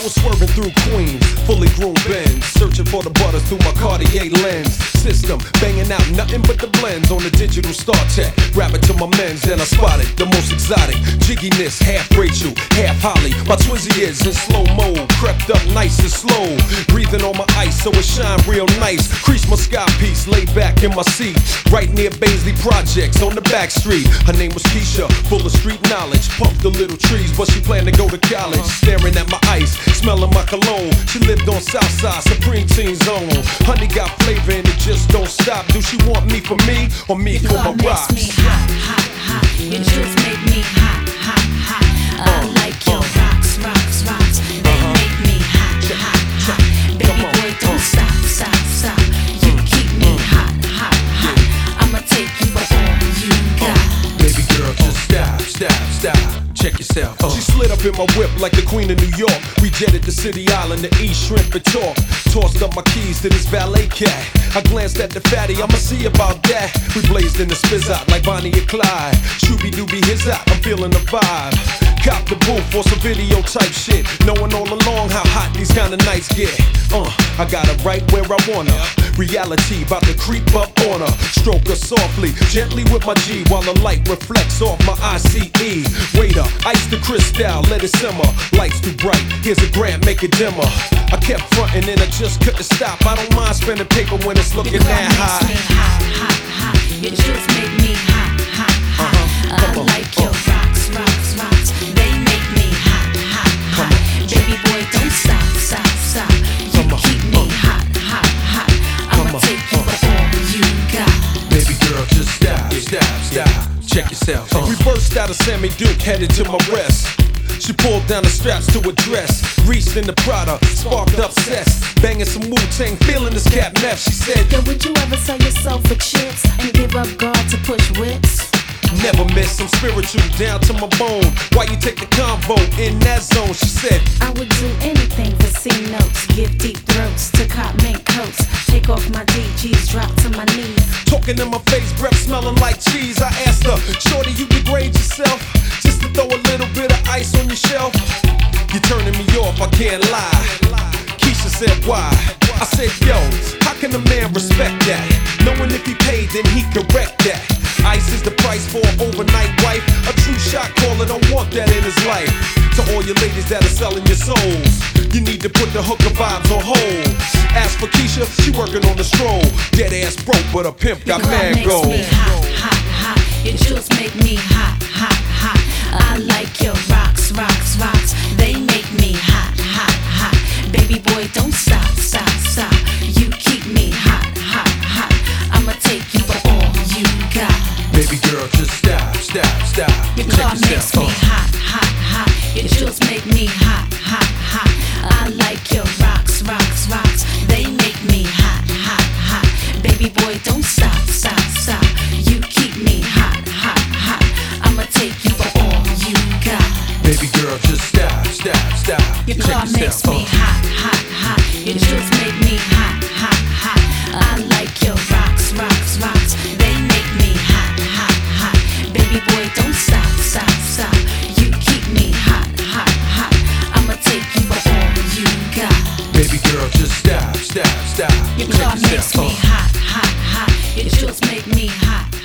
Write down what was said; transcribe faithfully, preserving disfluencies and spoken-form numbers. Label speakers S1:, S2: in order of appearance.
S1: was swerving through Queens, fully groomed Benz, searching for the butters through my Cartier lens. System, banging out nothing but the blends on the digital Star Tech. Rapping to my men's, then I spotted the most exotic jigginess, half Rachel, half Holly. My Twizzy is in slow mo, crept up nice and slow, breathing on my ice so it shine real nice. Crease my sky piece, laid back in my seat, right near Baisley Projects on the back street. Her name was Keisha, full of street knowledge, pumped the little trees, but she planned to go to college. Staring at my ice, smelling my cologne. She lived on Southside, Supreme Teen Zone. Honey got flavor and it just don't stop. Do she want me for me or me
S2: Your
S1: for my
S2: club
S1: rocks?
S2: makes me hot, hot, hot. Your jewels make me hot, hot, hot. I like your rocks, rocks, rocks. They make me hot, hot, hot. Baby boy, don't stop, stop, stop. You keep me hot, hot, hot. I'ma take you for all you got.
S1: Baby girl, just stop, stop, stop. Check yourself. Uh. She slid up in my whip like the Queen of New York. We jetted to City Island to eat shrimp and talk. Tossed up my keys to this valet cat. I glanced at the fatty, I'ma see about that. We blazed in the spizz out like Bonnie and Clyde. Shooby dooby his out, I'm feeling the vibe. Cop the booth for some video type shit, knowing all along how hot these kind of nights get. Uh, I got her right where I want her. Reality about to creep up on her. Stroke her softly, gently with my G, while the light reflects off my I C E. Waiter, ice the crystal, let it simmer. Lights too bright, here's a grant, make it dimmer. I kept frontin' and I just couldn't stop. I don't mind spending paper when it's looking that high.
S2: Your club makes me hot, hot, hot. Your jewels make me hot, hot, hot. I like your rocks, rocks, rocks. They make me hot, hot, hot. Baby boy, don't stop, stop, stop. You keep me hot, hot, hot. I'ma take you for all you got.
S1: Baby girl, just stop, stop, stop. Check yourself. Uh. We burst out of Sammy Duke, headed to my rest. She pulled down the straps to her dress, reached in the Prada, sparked up cess, banging some Wu-Tang, feeling this cat meth. She said,
S2: Yo, would you ever sell yourself for chips and give up God to push whips?
S1: never miss, I'm spiritual down to my bone. Why you take the convo in that zone? She said,
S2: I would do anything for C notes, give deep throats to cop mink coats, take off my D Gs, drop to my knees.
S1: talking in my face, breath smelling like cheese. I asked her, shorty, you degrade yourself just to throw a little bit of ice on your shelf? You're turning me off, I can't lie. Keisha said, why? I said, yo, how can a man respect that? Knowing if he paid, then he correct that. Ice is the price for an overnight wife. A true shot caller don't want that in his life. To all your ladies that are selling your souls, you need to put the hooker vibes on hold. As for Keisha, she working on the stroll. Dead ass broke, but a pimp got mad gold.
S2: Your club makes me hot, hot, hot. Your jewels make me hot, hot, hot. I like your rocks, rocks, rocks. They make me hot, hot, hot. Baby boy, don't stop, stop, stop. You keep me hot, hot, hot. I'ma take you for all you got.
S1: Baby girl, just stop, stop, stop.
S2: Your
S1: Check
S2: car makes
S1: yourself.
S2: me hot, hot, hot. Your jewels make me hot, hot, hot. I like your rocks, rocks, rocks. They make me hot, hot, hot. Baby boy, don't stop, stop, stop. You keep me hot, hot, hot. I'ma take you for all you got.
S1: Baby girl, just stop, stop, stop.
S2: Your
S1: Check
S2: car makes
S1: yourself.
S2: me hot, hot, hot. Your jewels make me hot, hot, hot. I like your rocks, rocks, rocks. They make me hot, hot, hot. Baby boy, don't stop, stop, stop. You keep me hot, hot, hot. I'ma take you for all you got.
S1: Baby girl, just stop, stop, stop.
S2: Your
S1: Check
S2: car makes
S1: yourself.
S2: me hot, hot, hot. Your jewels make me hot,